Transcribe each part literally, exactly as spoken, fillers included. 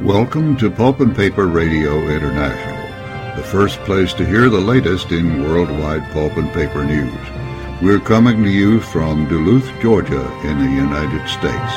Welcome to Pulp and Paper Radio International, the first place to hear the latest in worldwide pulp and paper news. We're coming to you from Duluth, Georgia, in the United States.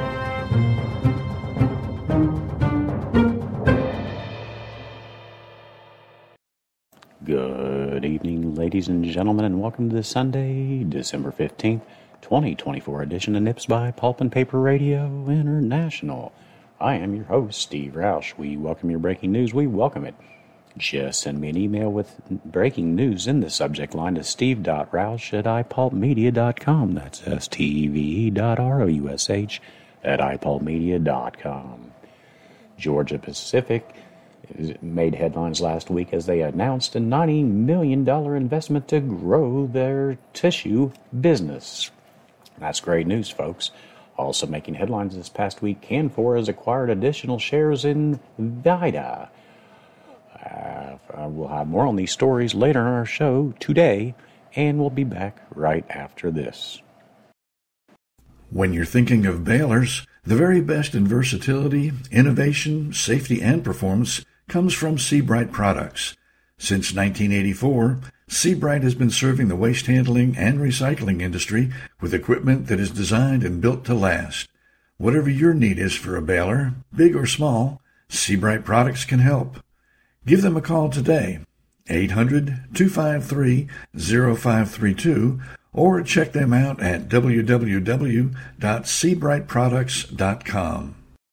Good evening, ladies and gentlemen, and welcome to the Sunday, December fifteenth, twenty twenty-four edition of Nips by Pulp and Paper Radio International. I am your host, Steve Roush. We welcome your breaking news. We welcome it. Just send me an email with breaking news in the subject line to steve.roush at i pulp media dot com. That's S T E V E dot R O U S H at i pulp media dot com. Georgia Pacific made headlines last week as they announced a ninety million dollars investment to grow their tissue business. That's great news, folks. Also making headlines this past week, Canfor has acquired additional shares in Vida. Uh, we'll have more on these stories later in our show today, and we'll be back right after this. When you're thinking of balers, the very best in versatility, innovation, safety, and performance comes from Seabright products. Since nineteen eighty-four, Seabright has been serving the waste handling and recycling industry with equipment that is designed and built to last. Whatever your need is for a baler, big or small, Seabright products can help. Give them a call today, eight hundred, two five three, zero five three two, or check them out at w w w dot seabright products dot com.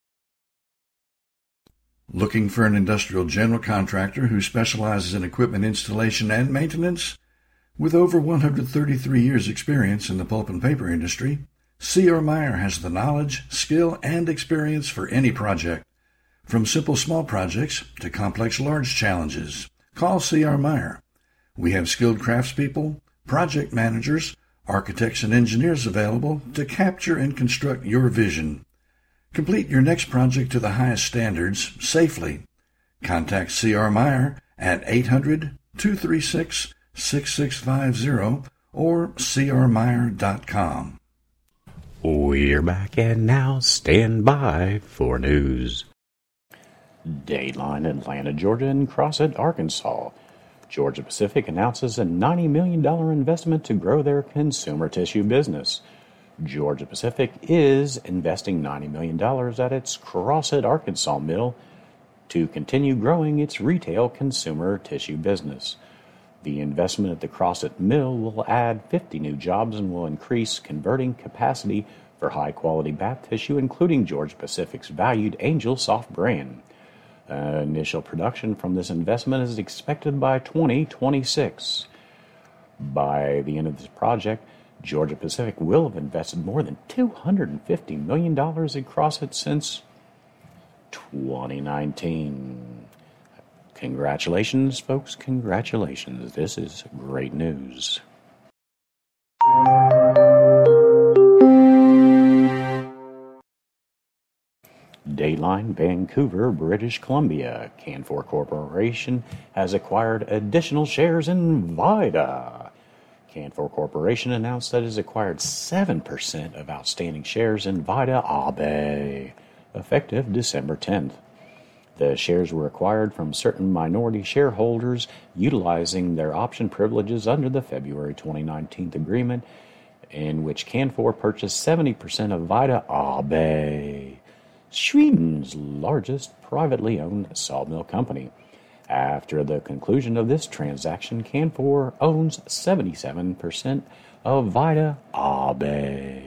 Looking for an industrial general contractor who specializes in equipment installation and maintenance? With over one hundred thirty-three years experience in the pulp and paper industry, C R. Meyer has the knowledge, skill, and experience for any project. From simple small projects to complex large challenges, call C R. Meyer. We have skilled craftspeople, project managers, architects, and engineers available to capture and construct your vision. Complete your next project to the highest standards safely. Contact C R. Meyer at eight hundred, two three six, six six five zero or c r meyer dot com. We're back, and now stand by for news. Dateline, Atlanta, Georgia, and Crossett, Arkansas. Georgia Pacific announces a ninety million dollars investment to grow their consumer tissue business. Georgia Pacific is investing ninety million dollars at its Crossett, Arkansas mill to continue growing its retail consumer tissue business. The investment at the Crossett mill will add fifty new jobs and will increase converting capacity for high-quality bath tissue, including Georgia Pacific's valued Angel Soft brand. Uh, initial production from this investment is expected by twenty twenty-six. By the end of this project, Georgia Pacific will have invested more than two hundred fifty million dollars in Crossett since twenty nineteen. Congratulations, folks. Congratulations. This is great news. Dateline, Vancouver, British Columbia. Canfor Corporation has acquired additional shares in Vida. Canfor Corporation announced that it has acquired seven percent of outstanding shares in Vida A B, effective December tenth. The shares were acquired from certain minority shareholders utilizing their option privileges under the February twenty nineteen agreement, in which Canfor purchased seventy percent of Vida A B, Sweden's largest privately owned sawmill company. After the conclusion of this transaction, Canfor owns seventy-seven percent of Vida A B.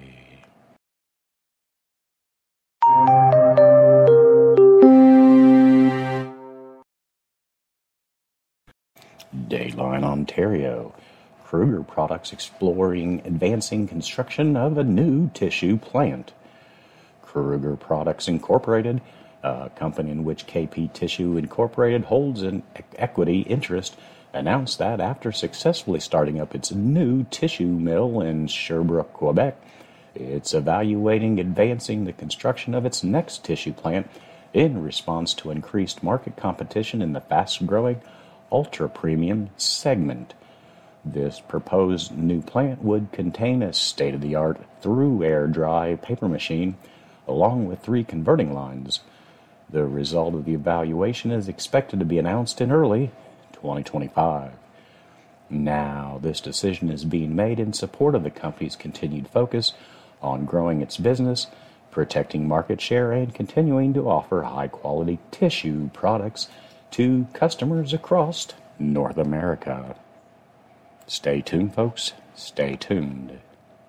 Dateline, Ontario. Kruger Products exploring advancing construction of a new tissue plant. Kruger Products Incorporated, a company in which K P Tissue Incorporated holds an equity interest, announced that after successfully starting up its new tissue mill in Sherbrooke, Quebec, it's evaluating advancing the construction of its next tissue plant in response to increased market competition in the fast-growing ultra-premium segment. This proposed new plant would contain a state-of-the-art through-air dry paper machine, along with three converting lines. The result of the evaluation is expected to be announced in early twenty twenty-five. Now, this decision is being made in support of the company's continued focus on growing its business, protecting market share, and continuing to offer high-quality tissue products to customers across North America. Stay tuned, folks. Stay tuned.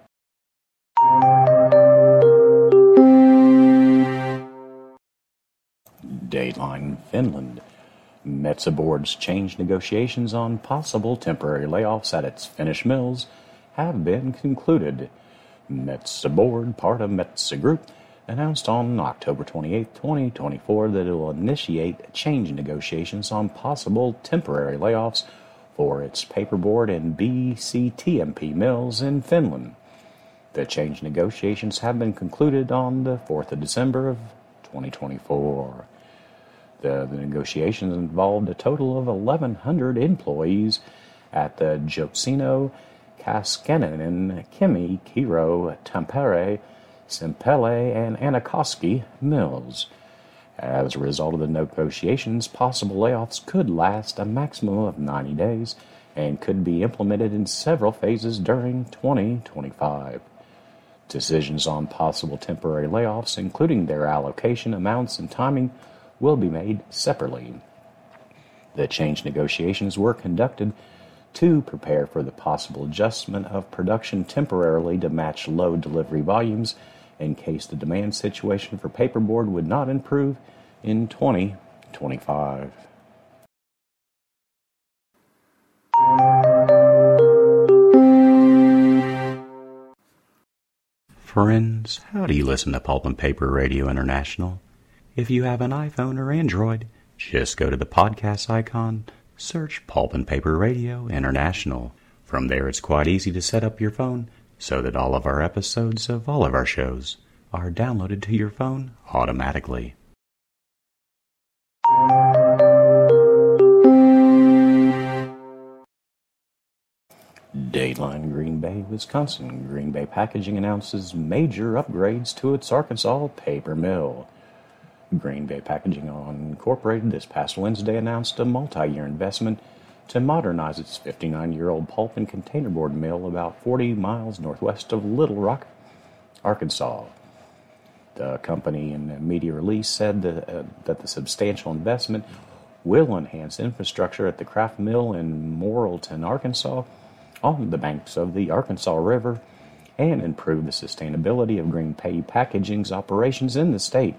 Dateline Finland. Metsä Board's change negotiations on possible temporary layoffs at its Finnish mills have been concluded. Metsä Board, part of Metsä Group, announced on October twenty-eighth, twenty twenty-four that it will initiate change negotiations on possible temporary layoffs for its paperboard and B C T M P mills in Finland. The change negotiations have been concluded on the fourth of December of twenty twenty-four. The, the negotiations involved a total of eleven hundred employees at the Jokesino, Kaskinen, Kemi, Kiro, Tampere, Sempele, and Äänekoski mills. As a result of the negotiations, possible layoffs could last a maximum of ninety days and could be implemented in several phases during twenty twenty-five. Decisions on possible temporary layoffs, including their allocation amounts and timing, will be made separately. The change negotiations were conducted to prepare for the possible adjustment of production temporarily to match low delivery volumes in case the demand situation for paperboard would not improve in twenty twenty-five. Friends, how do you listen to Pulp and Paper Radio International? If you have an iPhone or Android, just go to the podcast icon, search Pulp and Paper Radio International. From there, it's quite easy to set up your phone so that all of our episodes of all of our shows are downloaded to your phone automatically. Dateline Green Bay, Wisconsin. Green Bay Packaging announces major upgrades to its Arkansas paper mill. Green Bay Packaging Incorporated this past Wednesday announced a multi-year investment to modernize its fifty-nine-year-old pulp and containerboard mill about forty miles northwest of Little Rock, Arkansas. The company in a media release said that, uh, that the substantial investment will enhance infrastructure at the Kraft Mill in Morrilton, Arkansas, on the banks of the Arkansas River, and improve the sustainability of Green Bay Packaging's operations in the state.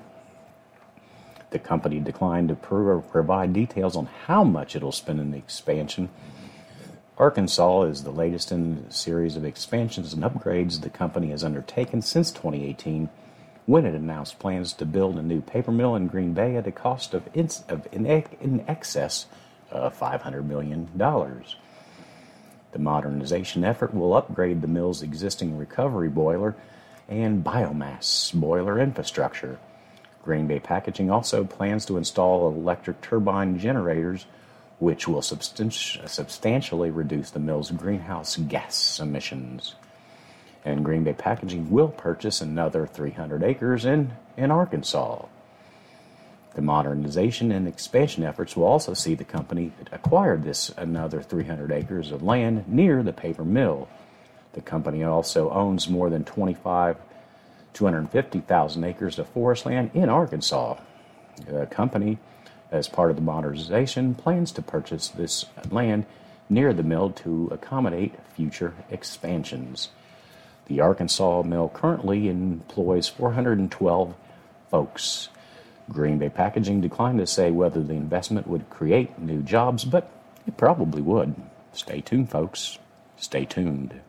The company declined to pro- provide details on how much it'll spend in the expansion. Arkansas is the latest in a series of expansions and upgrades the company has undertaken since twenty eighteen, when it announced plans to build a new paper mill in Green Bay at a cost of in, of in, in excess of five hundred million dollars. The modernization effort will upgrade the mill's existing recovery boiler and biomass boiler infrastructure. Green Bay Packaging also plans to install electric turbine generators, which will substan- substantially reduce the mill's greenhouse gas emissions. And Green Bay Packaging will purchase another three hundred acres in, in Arkansas. The modernization and expansion efforts will also see the company acquire this another three hundred acres of land near the paper mill. The company also owns more than twenty-five two hundred fifty thousand acres of forest land in Arkansas. The company, as part of the modernization, plans to purchase this land near the mill to accommodate future expansions. The Arkansas mill currently employs four hundred twelve folks. Green Bay Packaging declined to say whether the investment would create new jobs, but it probably would. Stay tuned, folks. Stay tuned.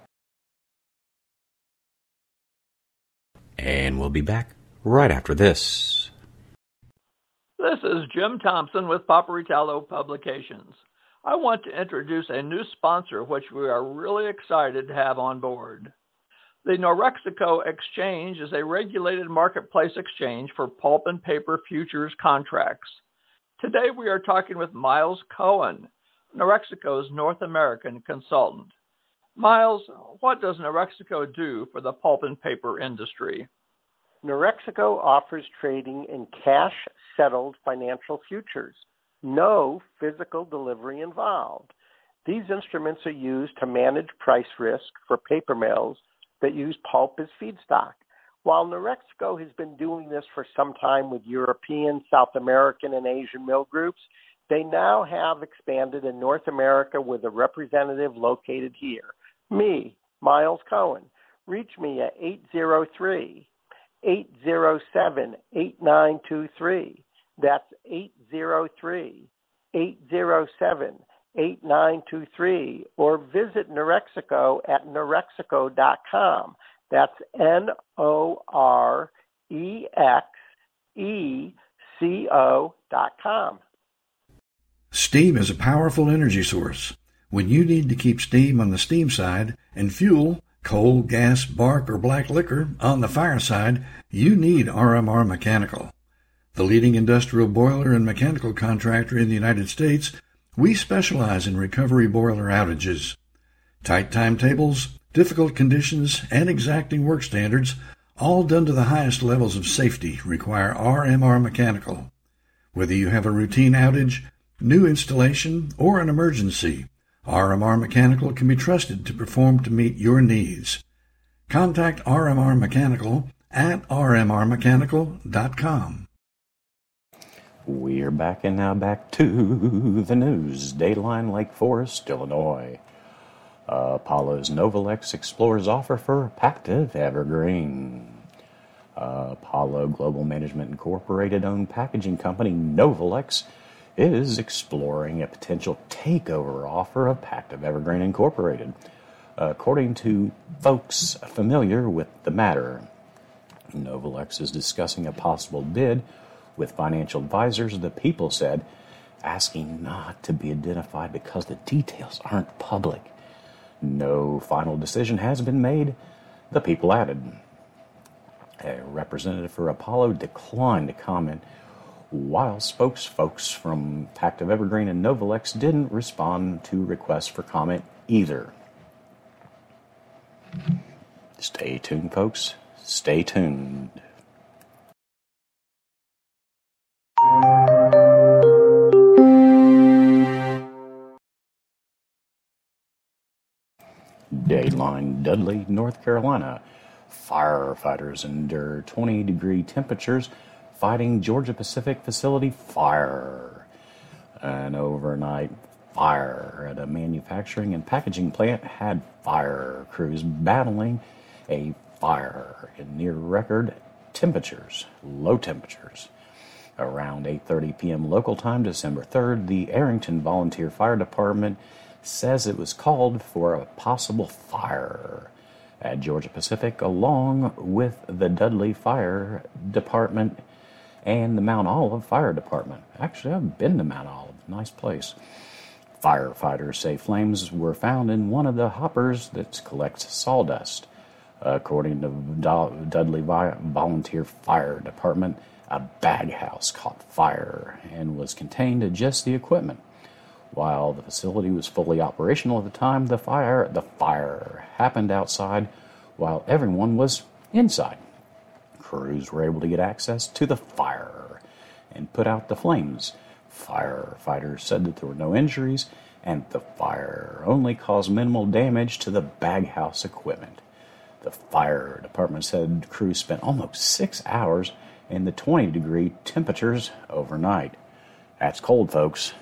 And we'll be back right after this. This is Jim Thompson with Paparitalo Publications. I want to introduce a new sponsor which we are really excited to have on board. The Norexico Exchange is a regulated marketplace exchange for pulp and paper futures contracts. Today we are talking with Miles Cohen, Norexico's North American consultant. Miles, what does Norexico do for the pulp and paper industry? Norexico offers trading in cash-settled financial futures. No physical delivery involved. These instruments are used to manage price risk for paper mills that use pulp as feedstock. While Norexico has been doing this for some time with European, South American, and Asian mill groups, they now have expanded in North America with a representative located here. Me, Miles Cohen. Reach me at eight zero three, eight zero seven, eight nine two three. That's eight zero three, eight zero seven, eight nine two three. Or visit Norexico at norexico dot com. That's N O R E X E C O dot com. Steam is a powerful energy source. When you need to keep steam on the steam side and fuel, coal, gas, bark, or black liquor on the fire side, you need R M R Mechanical. The leading industrial boiler and mechanical contractor in the United States, we specialize in recovery boiler outages. Tight timetables, difficult conditions, and exacting work standards, all done to the highest levels of safety, require R M R Mechanical. Whether you have a routine outage, new installation, or an emergency, R M R Mechanical can be trusted to perform to meet your needs. Contact R M R Mechanical at r m r mechanical dot com. We're back and now back to the news. Dayline, Lake Forest, Illinois. Uh, Apollo's Novalex explores offer for Pactiv Evergreen. Uh, Apollo Global Management Incorporated owned packaging company Novalex is exploring a potential takeover offer of Pactiv Evergreen Incorporated. Uh, according to folks familiar with the matter, Novalex is discussing a possible bid with financial advisors, the People said, asking not to be identified because the details aren't public. No final decision has been made, the People added. A representative for Apollo declined to comment, while spokesfolks from Pactiv Evergreen and Novalex didn't respond to requests for comment either. Stay tuned, folks. Stay tuned. Dayline, Dudley, North Carolina. Firefighters endure twenty degree temperatures fighting Georgia Pacific facility fire. An overnight fire at a manufacturing and packaging plant had fire crews battling a fire in near record temperatures, low temperatures. Around eight thirty p.m. local time, December third, the Arrington Volunteer Fire Department says it was called for a possible fire at Georgia Pacific, along with the Dudley Fire Department and the Mount Olive Fire Department. Actually, I've been to Mount Olive. Nice place. Firefighters say flames were found in one of the hoppers that collects sawdust. According to Do- Dudley Vi- Volunteer Fire Department, a baghouse caught fire and was contained to just the equipment. While the facility was fully operational at the time, the fire the fire happened outside while everyone was inside. Crews were able to get access to the fire and put out the flames. Firefighters said that there were no injuries and the fire only caused minimal damage to the baghouse equipment. The fire department said crews spent almost six hours in the twenty degree temperatures overnight. That's cold, folks.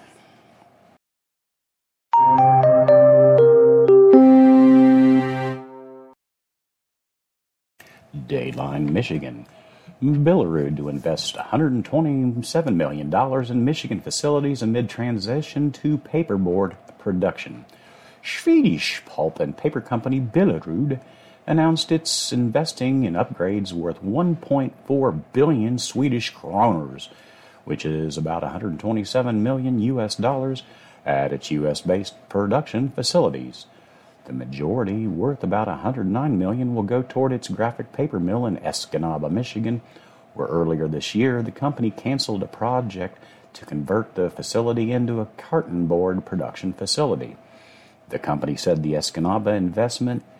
Dayline, Michigan. Billerud to invest one hundred twenty-seven million dollars in Michigan facilities amid transition to paperboard production. Swedish pulp and paper company Billerud announced it's investing in upgrades worth one point four billion Swedish kroners, which is about one hundred twenty-seven million U S dollars, at its U S-based production facilities. The majority, worth about one hundred nine million dollars, will go toward its graphic paper mill in Escanaba, Michigan, where earlier this year the company canceled a project to convert the facility into a carton board production facility. The company said the Escanaba investment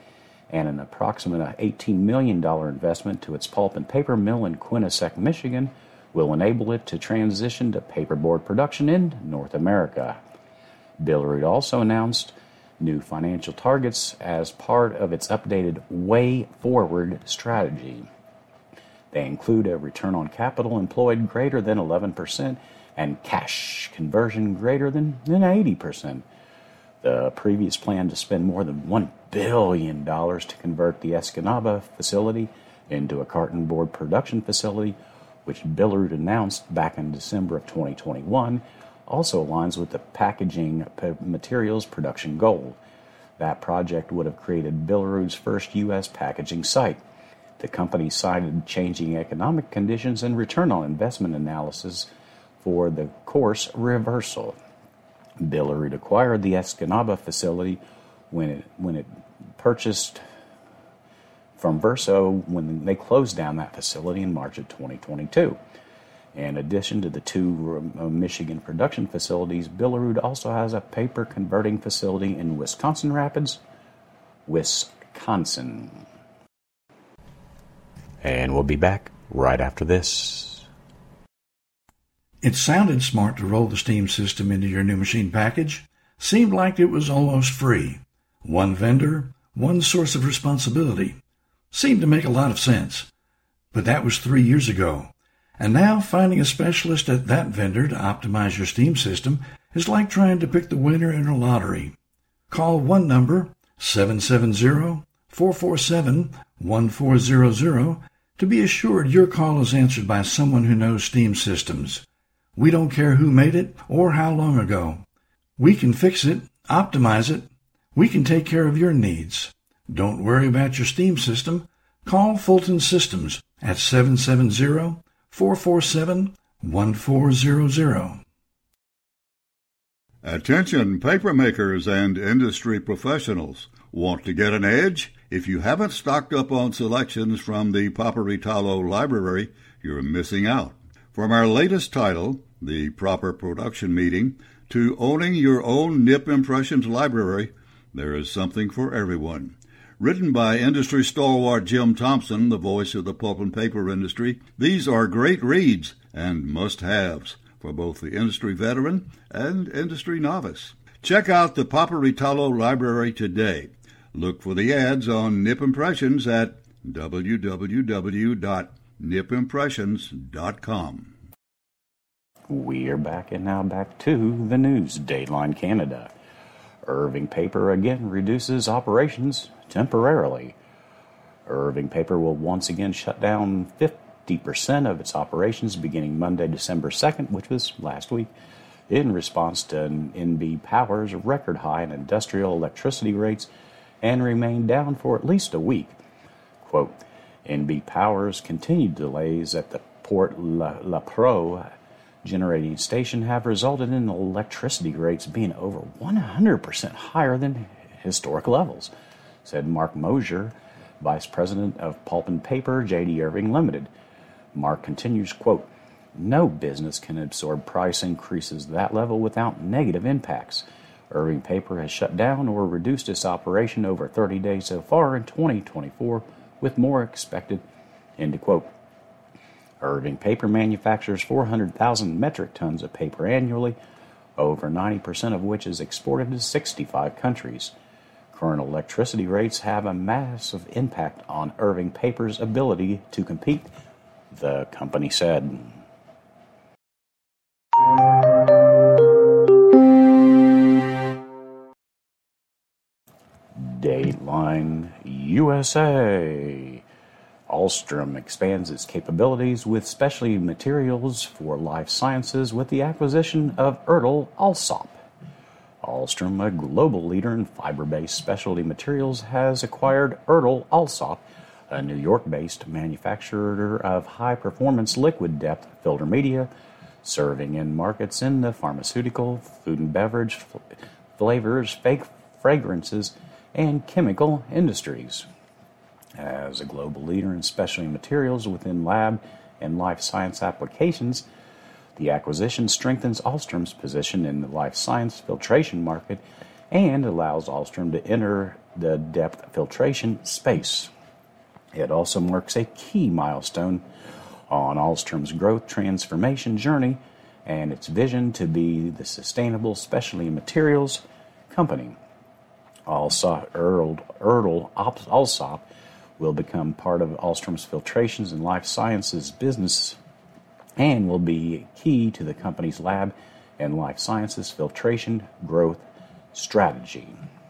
and an approximate eighteen million dollars investment to its pulp and paper mill in Quinnipiac, Michigan, will enable it to transition to paperboard production in North America. Billerud also announced new financial targets as part of its updated Way Forward strategy. They include a return on capital employed greater than eleven percent and cash conversion greater than, than eighty percent. The previous plan to spend more than one billion dollars to convert the Escanaba facility into a carton board production facility, which Billerud announced back in December of twenty twenty-one, also aligns with the packaging materials production goal. That project would have created Billerud's first U S packaging site. The company cited changing economic conditions and return on investment analysis for the course reversal. Billerud acquired the Escanaba facility when it when it purchased from Verso when they closed down that facility in March of twenty twenty-two. In addition to the two uh, Michigan production facilities, Billerud also has a paper converting facility in Wisconsin Rapids, Wisconsin. And we'll be back right after this. It sounded smart to roll the Steam system into your new machine package. Seemed like it was almost free. One vendor, one source of responsibility. Seemed to make a lot of sense. But that was three years ago. And now finding a specialist at that vendor to optimize your Steam system is like trying to pick the winner in a lottery. Call one number, seven seven zero, four four seven, one four zero zero, to be assured your call is answered by someone who knows Steam systems. We don't care who made it or how long ago. We can fix it, optimize it. We can take care of your needs. Don't worry about your Steam system. Call Fulton Systems at seven seven zero, four four seven, one four zero zero. Attention paper makers and industry professionals. Want to get an edge? If you haven't stocked up on selections from the Paperitalo Library, you're missing out. From our latest title, The Proper Production Meeting, to owning your own Nip Impressions library, there is something for everyone. Written by industry stalwart Jim Thompson, the voice of the pulp and paper industry, these are great reads and must-haves for both the industry veteran and industry novice. Check out the Paperitalo Library today. Look for the ads on Nip Impressions at w w w dot nip impressions dot com. We are back, and now back to the news. Dateline Canada. Irving Paper again reduces operations temporarily. Irving Paper will once again shut down fifty percent of its operations beginning Monday, December second, which was last week, in response to N B Power's record high in industrial electricity rates, and remain down for at least a week. Quote, N B Power's continued delays at the Port La, La Pro generating station have resulted in electricity rates being over one hundred percent higher than historic levels, said Mark Mosier, Vice President of Pulp and Paper, J D Irving Limited. Mark continues, quote, no business can absorb price increases at that level without negative impacts. Irving Paper has shut down or reduced its operation over thirty days so far in twenty twenty-four, with more expected, end of quote. Irving Paper manufactures four hundred thousand metric tons of paper annually, over ninety percent of which is exported to sixty-five countries. Current electricity rates have a massive impact on Irving Paper's ability to compete, the company said. Dateline U S A. Alstom expands its capabilities with specialty materials for life sciences with the acquisition of Ertl Alsop. Alstom, a global leader in fiber-based specialty materials, has acquired Ertl Alsop, a New York-based manufacturer of high-performance liquid depth filter media, serving in markets in the pharmaceutical, food and beverage, flavors, fake fragrances, and chemical industries. As a global leader in specialty materials within lab and life science applications, the acquisition strengthens Alstom's position in the life science filtration market and allows Ahlstrom to enter the depth filtration space. It also marks a key milestone on Ahlstrom's growth transformation journey and its vision to be the sustainable specialty materials company. Also, Erdl, Erdl Alsop will become part of Ahlstrom's filtrations and life sciences business and will be key to the company's lab and life sciences filtration growth strategy.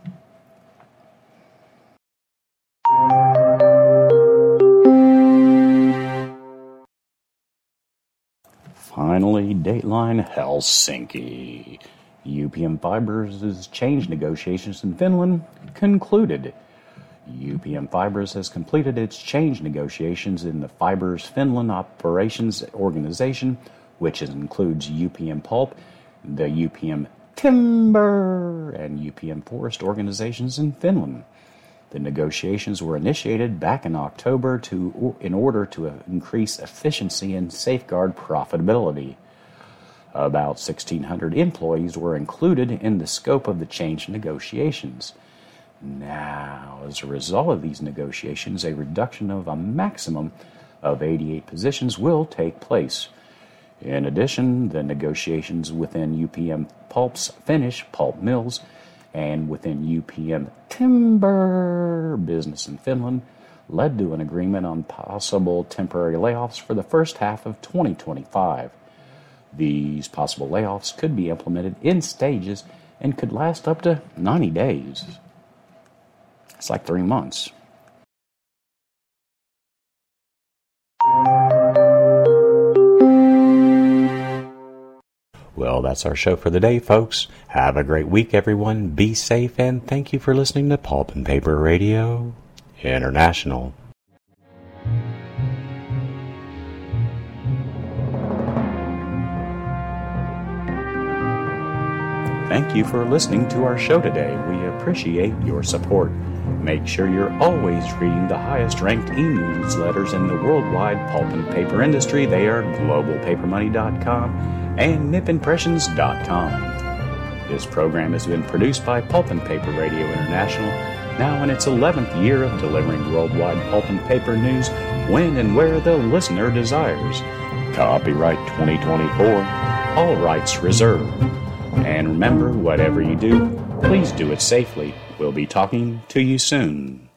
Finally, Dateline Helsinki. U P M Fibers' change negotiations in Finland concluded. U P M Fibers has completed its change negotiations in the Fibers Finland Operations Organization, which includes U P M Pulp, the U P M Timber, and U P M Forest organizations in Finland. The negotiations were initiated back in October to, in order to increase efficiency and safeguard profitability. About sixteen hundred employees were included in the scope of the change negotiations. Now, as a result of these negotiations, a reduction of a maximum of eighty-eight positions will take place. In addition, the negotiations within U P M Pulp's Finnish pulp mills and within U P M Timber business in Finland led to an agreement on possible temporary layoffs for the first half of twenty twenty-five. These possible layoffs could be implemented in stages and could last up to ninety days. It's like three months. Well, that's our show for the day, folks. Have a great week, everyone. Be safe, and thank you for listening to Pulp and Paper Radio International. Thank you for listening to our show today. We appreciate your support. Make sure you're always reading the highest-ranked e-newsletters in the worldwide pulp and paper industry. They are global paper money dot com and nip impressions dot com. This program has been produced by Pulp and Paper Radio International, now in its eleventh year of delivering worldwide pulp and paper news when and where the listener desires. Copyright twenty twenty-four, all rights reserved. And remember, whatever you do, please do it safely. We'll be talking to you soon.